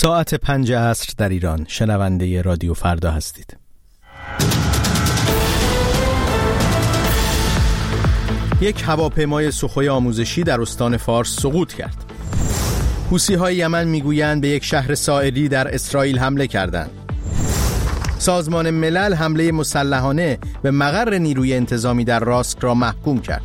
ساعت 5 عصر در ایران. شنونده رادیو فردا هستید. یک هواپیمای سخوی آموزشی در استان فارس سقوط کرد. حوثی‌های یمن میگویند به یک شهر ساحلی در اسرائیل حمله کردند. سازمان ملل حمله مسلحانه به مقر نیروی انتظامی در راسک را محکوم کرد.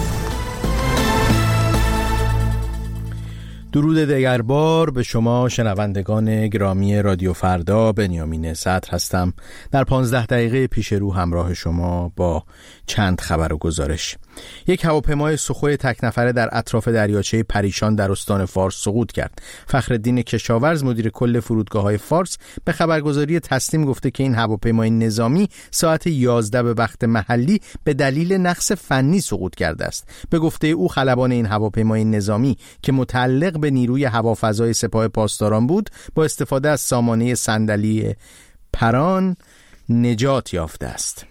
درود دگربار به شما شنوندگان گرامی رادیو فردا. بنیامین صدر هستم. در 15 دقیقه پیش رو همراه شما با چند خبر و گزارش. یک هواپیمای سخوی تک نفره در اطراف دریاچه پریشان در استان فارس سقوط کرد. فخرالدین کشاورز مدیر کل فرودگاه‌های فارس به خبرگزاری تسنیم گفته که این هواپیمای نظامی ساعت 11 به وقت محلی به دلیل نقص فنی سقوط کرده است. به گفته او خلبان این هواپیمای نظامی که متعلق به نیروی هوافضای سپاه پاسداران بود با استفاده از سامانه صندلی پران نجات یافته است.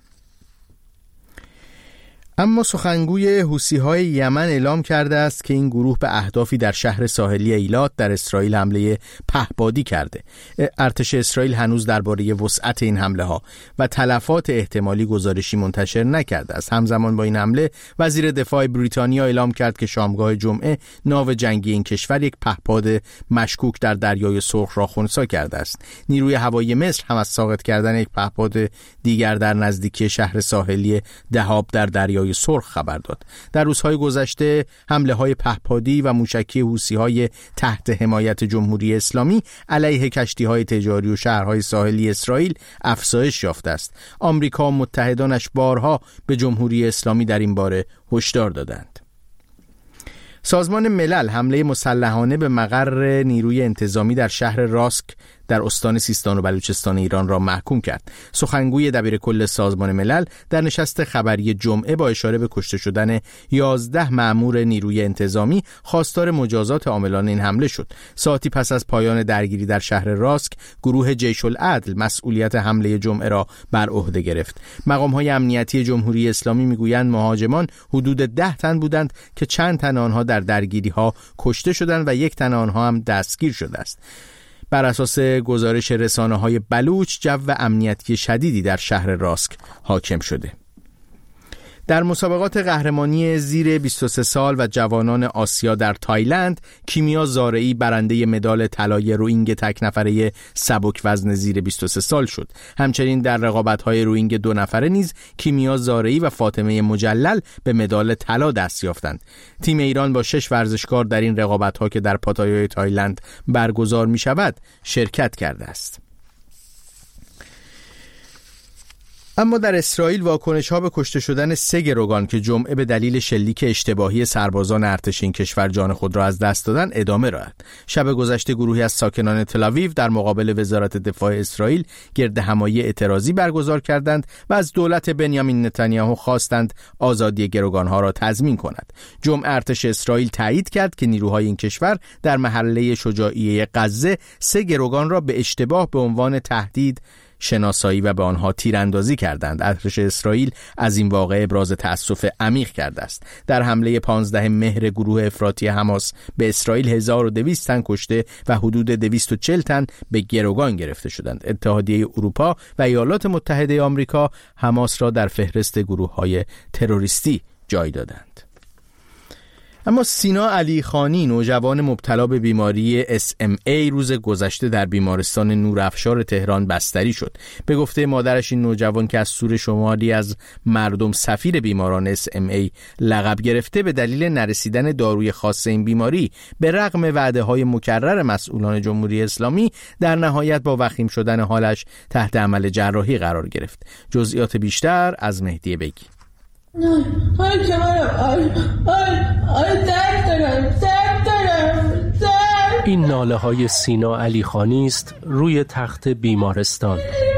اما سخنگوی حوثی‌های یمن اعلام کرده است که این گروه به اهدافی در شهر ساحلی ایلات در اسرائیل حمله پهپادی کرده. ارتش اسرائیل هنوز درباره وسعت این حمله ها و تلفات احتمالی گزارشی منتشر نکرده است. همزمان با این حمله وزیر دفاع بریتانیا اعلام کرد که شامگاه جمعه ناو جنگی این کشور یک پهپاد مشکوک در دریای سرخ را خنثی کرده است. نیروی هوایی مصر هم از ساقط کردن یک پهپاد دیگر در نزدیکی شهر ساحلی دهاب در دریای سرخ خبر داد. در روزهای گذشته حمله‌های پهپادی و موشکی حوثی‌های تحت حمایت جمهوری اسلامی علیه کشتی‌های تجاری و شهرهای ساحلی اسرائیل افزایش یافته است. آمریکا و متحدانش بارها به جمهوری اسلامی در این باره هشدار دادند. سازمان ملل حمله مسلحانه به مقر نیروی انتظامی در شهر راسک در استان سیستان و بلوچستان ایران را محکوم کرد. سخنگوی دبیرکل سازمان ملل در نشست خبری جمعه با اشاره به کشته شدن 11 مأمور نیروی انتظامی خواستار مجازات عاملان این حمله شد. ساعتی پس از پایان درگیری در شهر راسک، گروه جیش العدل مسئولیت حمله جمعه را بر عهده گرفت. مقام‌های امنیتی جمهوری اسلامی میگویند مهاجمان حدود 10 تن بودند که چند تن آنها در درگیری‌ها کشته شدند و یک تن آنها هم دستگیر شده است. بر اساس گزارش رسانه‌های بلوچ، جو امنیتی شدیدی در شهر راسک حاکم شده. در مسابقات قهرمانی زیر 23 سال و جوانان آسیا در تایلند، کیمیا زارعی برنده مدال طلای روئینگ تک نفره سبک وزن زیر 23 سال شد. همچنین در رقابت‌های روئینگ 2 نفره نیز کیمیا زارعی و فاطمه مجلل به مدال طلا دست یافتند. تیم ایران با 6 ورزشکار در این رقابت‌ها که در پاتایای تایلند برگزار می‌شود شرکت کرده است. اما در اسرائیل واکنش‌ها به کشته شدن 3 گروگان که جمعه به دلیل شلیک اشتباهی سربازان ارتش این کشور جان خود را از دست دادند ادامه دارد. شب گذشته گروهی از ساکنان تل‌آویو در مقابل وزارت دفاع اسرائیل گردهمایی اعتراضی برگزار کردند و از دولت بنیامین نتانیاهو خواستند آزادی گروگان‌ها را تضمین کند. جمعه ارتش اسرائیل تایید کرد که نیروهای این کشور در محله شجاعیه غزه 3 گروگان را به اشتباه به عنوان تهدید شناسایی و به آنها تیراندازی کردند. ارتش اسرائیل از این واقعه ابراز تأسف عمیق کرده است. در حمله 15 مهر گروه افراطی حماس به اسرائیل 1200 تن کشته و حدود 240 تن به گروگان گرفته شدند. اتحادیه اروپا و ایالات متحده آمریکا حماس را در فهرست گروه‌های تروریستی جای دادند. اما سینا علیخانی، نوجوان مبتلا به بیماری SMA، روز گذشته در بیمارستان نورافشار تهران بستری شد. به گفته مادرش این نوجوان که از سور شمالی از مردم سفیر بیماران SMA لقب گرفته، به دلیل نرسیدن داروی خاص این بیماری به رغم وعده‌های مکرر مسئولان جمهوری اسلامی در نهایت با وخیم شدن حالش تحت عمل جراحی قرار گرفت. جزئیات بیشتر از مهدی بگی. این ناله های سینا علیخانی است روی تخت بیمارستان.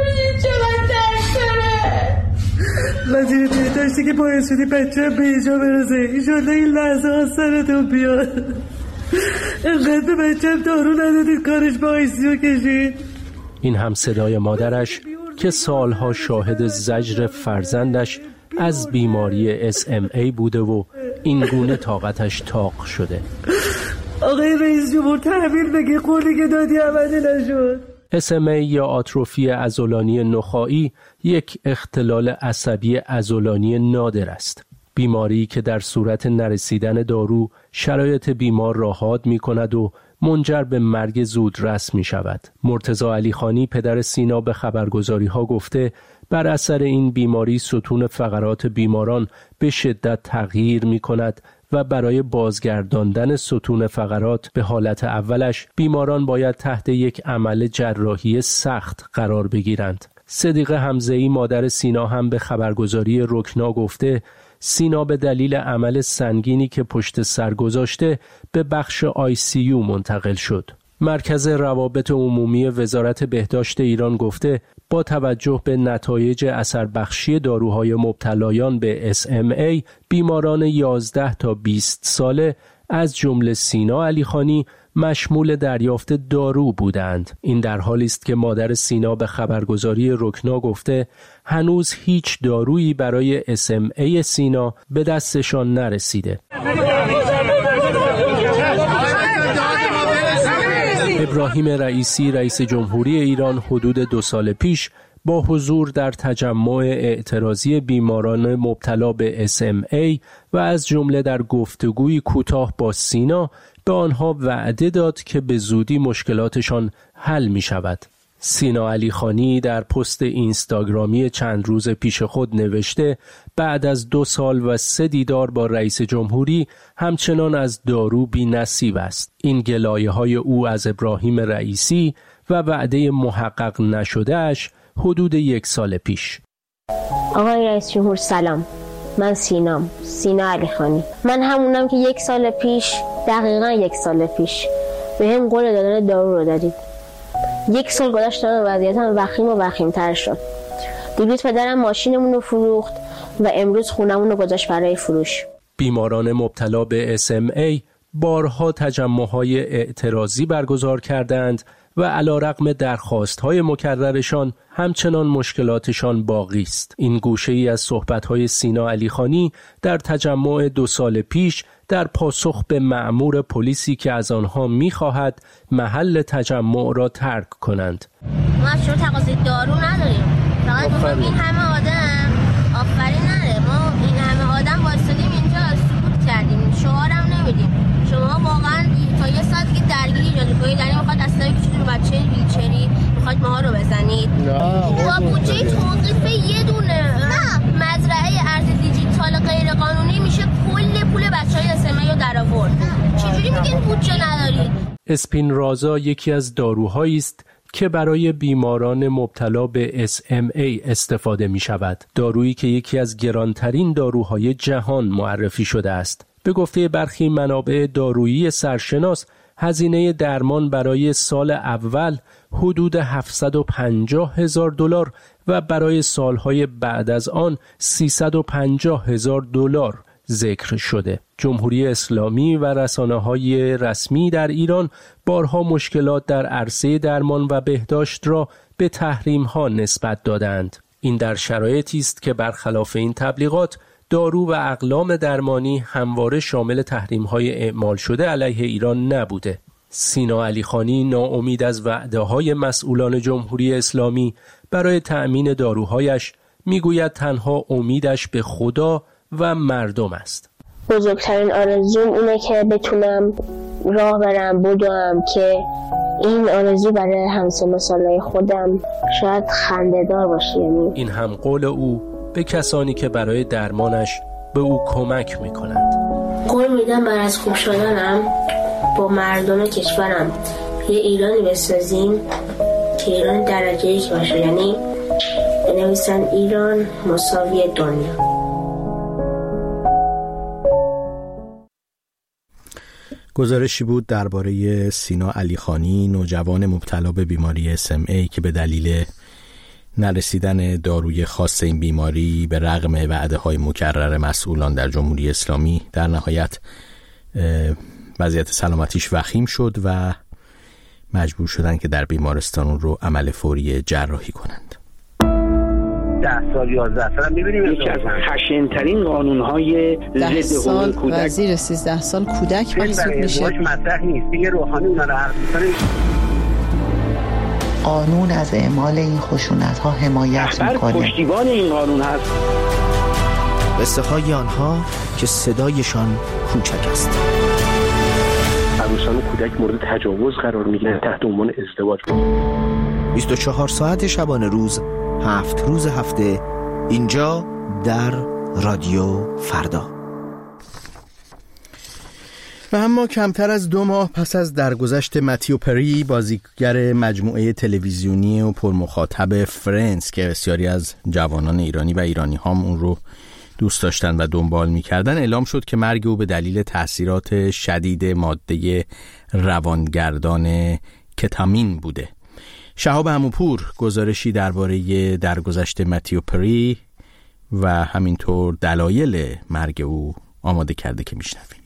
وزیر بهداشتی که باید شدی بچه به اینجا برسه، ایشالله این لحظه ها سرتون بیاد. انقدر به بچه دارو ندادید کارش با آیسیو کشید. این هم صدای مادرش که سالها شاهد زجر فرزندش از بیماری SMA بوده و این گونه طاقتش طاق شده. آقای رئیس جمهور تحویل بگی، قولی که دادی عملی نشد. SMA یا آتروفی عضلانی نخاعی یک اختلال عصبی عضلانی نادر است. بیماری که در صورت نرسیدن دارو شرایط بیمار را حاد می کند و منجر به مرگ زودرس می شود. مرتضی علیخانی پدر سینا به خبرگزاری ها گفته بر اثر این بیماری ستون فقرات بیماران به شدت تغییر می کند و برای بازگرداندن ستون فقرات به حالت اولش بیماران باید تحت یک عمل جراحی سخت قرار بگیرند. صدیقه حمزه‌ای مادر سینا هم به خبرگزاری رکنا گفته سینا به دلیل عمل سنگینی که پشت سر گذاشته به بخش ICU منتقل شد. مرکز روابط عمومی وزارت بهداشت ایران گفته با توجه به نتایج اثربخشی داروهای مبتلایان به SMA بیماران 11 تا 20 ساله از جمله سینا علیخانی مشمول دریافت دارو بودند. این در حالی است که مادر سینا به خبرگزاری رکنا گفته هنوز هیچ دارویی برای SMA سینا به دستشان نرسیده. ابراهیم رئیسی رئیس جمهوری ایران حدود 2 سال پیش با حضور در تجمع اعتراضی بیماران مبتلا به SMA و از جمله در گفتگوی کوتاه با سینا به آنها وعده داد که به زودی مشکلاتشان حل می شود. سینا علیخانی در پست اینستاگرامی چند روز پیش خود نوشته بعد از 2 سال و 3 دیدار با رئیس جمهوری همچنان از دارو بی نصیب است. این گلایه‌های او از ابراهیم رئیسی و وعده محقق نشدهش حدود 1 سال پیش. آقای رئیس جمهور سلام، من سینا علیخانی. من همونم که 1 سال پیش، دقیقاً 1 سال پیش به هم قول دادن دارو رو دادید. 1 سال گذشت و وضعیتم وخیم و وخیم‌تر شد. دیروز پدرم ماشینمون رو فروخت و امروز خونمون رو گذاشت برای فروش. بیماران مبتلا به SMA بارها تجمع‌های اعتراضی برگزار کردند و علیرغم درخواست‌های مکررشان همچنان مشکلاتشان باقی است. این گوشه‌ای از صحبت‌های سینا علیخانی در تجمع 2 سال پیش در پاسخ به مأمور پلیسی که از آنها می‌خواهد محل تجمع را ترک کنند. ما از شما تقاضای دارو نداریم. فقط می‌خوایم این همه آدم آفرین نره. ما این همه آدم وایسادیم اینجا سکوت کردیم. شعارم نمیدیم. شما واقعاً تا 1 ساعت که درگیری ایجاد کنید، یعنی می‌خواد اصلا کوچولو بچه ویلچری می‌خواد ماها رو بزنید. با بودجه توقیف یه دونه مزرعه ارز دیجیتال غیر قانونی میشه کل پول بچه‌های SMA رو درآورد. چجوری میگین بودجه ندارید؟ اسپینرازا یکی از داروهایی است که برای بیماران مبتلا به SMA استفاده می شود. دارویی که یکی از گرانترین داروهای جهان معرفی شده است. به گفته برخی منابع دارویی سرشناس، هزینه درمان برای سال اول حدود $750,000 و برای سالهای بعد از آن $350,000 ذکر شده. جمهوری اسلامی و رسانه‌های رسمی در ایران بارها مشکلات در عرصه درمان و بهداشت را به تحریم‌ها نسبت دادند. این در شرایطی است که برخلاف این تبلیغات دارو و اقلام درمانی همواره شامل تحریم‌های اعمال شده علیه ایران نبوده. سینا علیخانی ناامید از وعده‌های مسئولان جمهوری اسلامی برای تأمین داروهایش میگوید تنها امیدش به خدا و مردم است. بزرگترین آرزوم اینه که بتونم راه برم بدوم، که این آرزو برای همسن سالای خودم شاید خنده‌دار باشه. یعنی این هم قول او به کسانی که برای درمانش به او کمک میکنند. قول میدم بعد از خوب شدنم با مردم کشورم یه ایرانی بسازیم که ایران درجه 1 باشه، یعنی بنویسن ایران مساوی دنیا. گزارشی بود درباره سینا علیخانی، نوجوان مبتلا به بیماری SMA که به دلیل نرسیدن داروی خاص این بیماری به رغم وعده‌های مکرر مسئولان در جمهوری اسلامی در نهایت وضعیت سلامتیش وخیم شد و مجبور شدن که در بیمارستان رو عمل فوری جراحی کنند. 10 سال 11 سال می‌بینیم یکی از خشن‌ترین قانون‌های ضد حقوق کودک و زیر 13 سال کودک محسوب میشه. مطرح نیست دیگه. روحانی اونا رو حرف می‌زنه. قانون از اعمال این خشونت‌ها حمایت می‌کنه. پشتیبان این قانون هست. قصه های آنها که صدایشان کوچک است. عروسان و کودک مورد تجاوز قرار می‌گیرند تحت عنوان ازدواج. 24 ساعت شبانه روز، 7 روز هفته، اینجا در رادیو فردا. و اما کمتر از 2 ماه پس از درگذشت متیو پری، بازیگر مجموعه تلویزیونی و پرمخاطب فرندز که بسیاری از جوانان ایرانی و ایرانی هم اون رو دوست داشتن و دنبال می‌کردن، اعلام شد که مرگ او به دلیل تاثیرات شدید ماده روانگردان کتامین بوده. شهاب عموپور گزارشی درباره درگذشت متیو پری و همینطور دلایل مرگ او آماده کرده که میشنویم.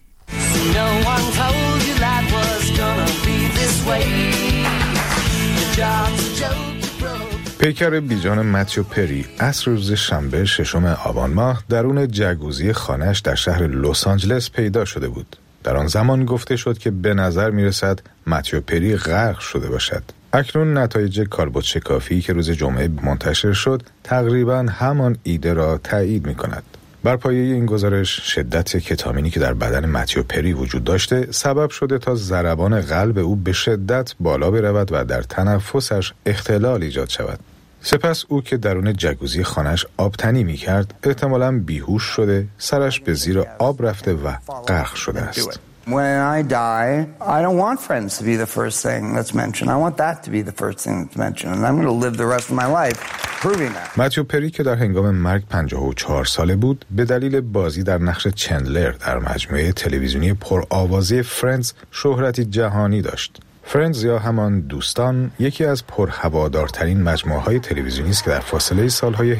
پیکر بیجان متیو پری عصر روز شنبه 6 آبان ماه درون جگوزی خانه‌اش در شهر لس آنجلس پیدا شده بود. در آن زمان گفته شد که به نظر میرسد متیو پری غرق شده باشد. اکنون نتایج کالبدشکافی که روز جمعه منتشر شد تقریباً همان ایده را تایید می‌کند. بر پایه این گزارش شدت کتامینی که در بدن متیو پری وجود داشته سبب شده تا ضربان قلب او به شدت بالا برود و در تنفسش اختلال ایجاد شود. سپس او که درون جگوزی خانه‌اش آبتنی می‌کرد احتمالاً بیهوش شده، سرش به زیر آب رفته و غرق شده است. When I die, I don't want friends to be the first thing that's mentioned. I want that to be the first thing that's mentioned. And I'm going to live the rest of my life proving that. متیو پری که در هنگام مرگ 54 ساله بود، به دلیل بازی در نقش چندلر در مجموعه تلویزیونی پرآوازه فرندز شهرتی جهانی داشت. فرندز یا همان دوستان یکی از پرهوادارترین مجموعه‌های تلویزیونی است که در فاصله سالهای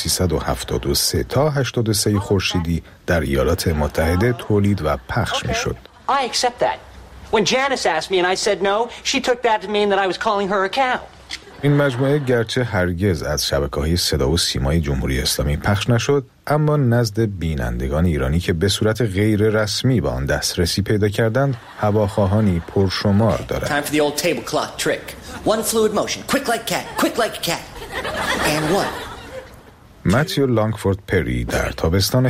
1373 تا 83 خورشیدی در ایالات متحده تولید و پخش می‌شد. I accept that. When Janice asked me and I said no, she took that to mean that I was calling her a cow. این مجموعه گرچه هرگز از شبکه‌های صدا و سیمای جمهوری اسلامی پخش نشد، اما نزد بینندگان ایرانی که به صورت غیر رسمی به آن دسترسی پیدا کردند، هواخواهانی پرشمار دارد. Time for the old tablecloth trick. One fluid motion, quick like cat, quick like a cat. And what? متیو لانگفورد پری در تابستان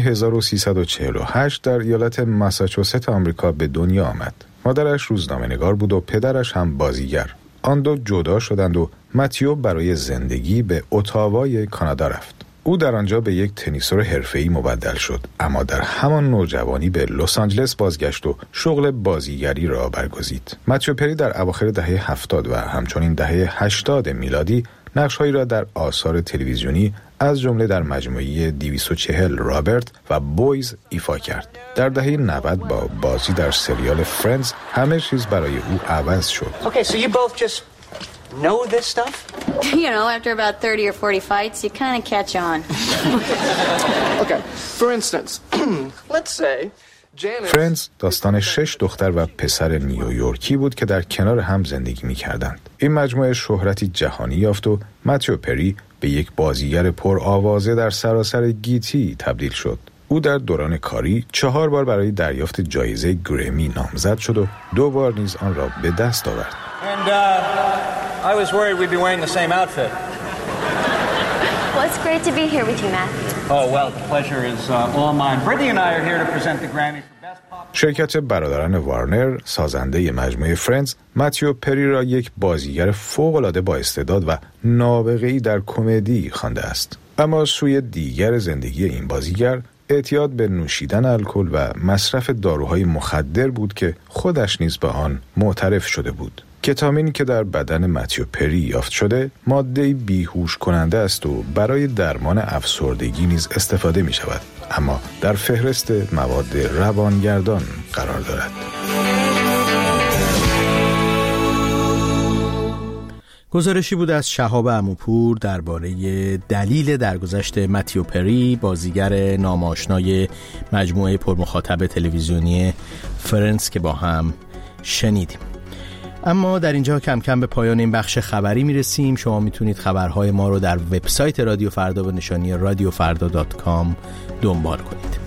1348 در ایالت ماساچوست آمریکا به دنیا آمد. مادرش روزنامه‌نگار بود و پدرش هم بازیگر. آن دو جدا شدند و متیو برای زندگی به اتاوای کانادا رفت. او در آنجا به یک تنیسور حرفه‌ای مبدل شد، اما در همان نوجوانی به لس آنجلس بازگشت و شغل بازیگری را برگزید. متیو پری در اواخر دهه 70 و همچنین دهه 80 میلادی نقش‌هایی را در آثار تلویزیونی از جمله در مجموعه 240 رابرت و بویز ایفا کرد. در دهه 90 با بازی در سریال فرندز همه چیز برای او عوض شد. Okay, so you both just know this stuff? You know, after about 30 or 40 fights, you kind of catch on. Okay, for instance, let's say فرندز داستان 6 دختر و پسر نیویورکی بود که در کنار هم زندگی می‌کردند. این مجموعه شهرتی جهانی یافت و متیو پری به یک بازیگر پرآوازه در سراسر گیتی تبدیل شد. او در دوران کاری 4 بار برای دریافت جایزه گرمی نامزد شد و 2 بار نیز آن را به دست آورد. And I was worried we'd be wearing the same outfit. Well, it's great to be here with you, Matthew. Oh, well, the pleasure is all mine. Brittany and I are here to present the Grammy for Best Pop. شرکت برادران وارنر سازنده مجموعه فرندز متیو پری را یک بازیگر فوق‌العاده با استعداد و نابغه‌ای در کمدی خوانده است. اما سوی دیگر زندگی این بازیگر اعتیاد به نوشیدن الکل و مصرف داروهای مخدر بود که خودش نیز به آن معترف شده بود. کتامینی که در بدن متیو پری یافت شده ماده بیهوش کننده است و برای درمان افسردگی نیز استفاده می شود، اما در فهرست مواد روانگردان قرار دارد. گزارشی بود از شهاب عموپور درباره دلیل درگذشت متیو پری، بازیگر ناماشنای مجموعه پرمخاطب تلویزیونی فرندز که با هم شنیدیم. اما در اینجا کم کم به پایان این بخش خبری میرسیم. شما میتونید خبرهای ما رو در وبسایت رادیو فردا به نشانی radiofrda.com دنبال کنید.